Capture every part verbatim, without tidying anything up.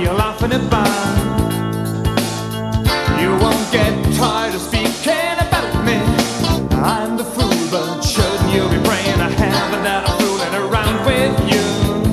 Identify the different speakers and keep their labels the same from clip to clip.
Speaker 1: you're laughing about. You won't get tired of speaking about me. I'm the fool, but shouldn't you be praying to heaven that I'm fooling around with you?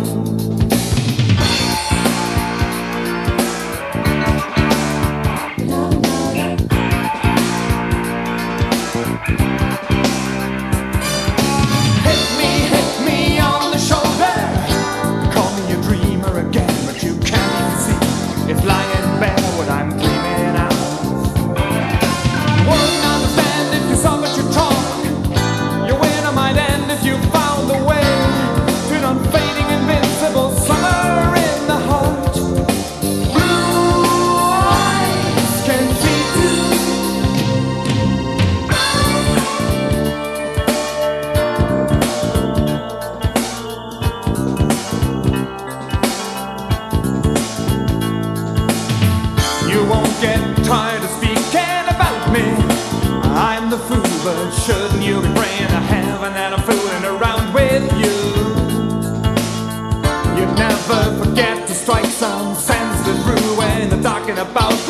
Speaker 1: Hit me, hit me on the shoulder. Call me a dreamer again, but you can't even see it's lying bare what I'm dreaming out. Wouldn't understand if you saw what you talk. Your winter might end if you found the way to an unfading, invincible summer in the heart. Blue eyes can see too. You won't get tired of speaking about me. I'm the fool, but shouldn't you be praying to heaven that I'm fooling around with you? You'd never forget to strike some sense to through when they're talking about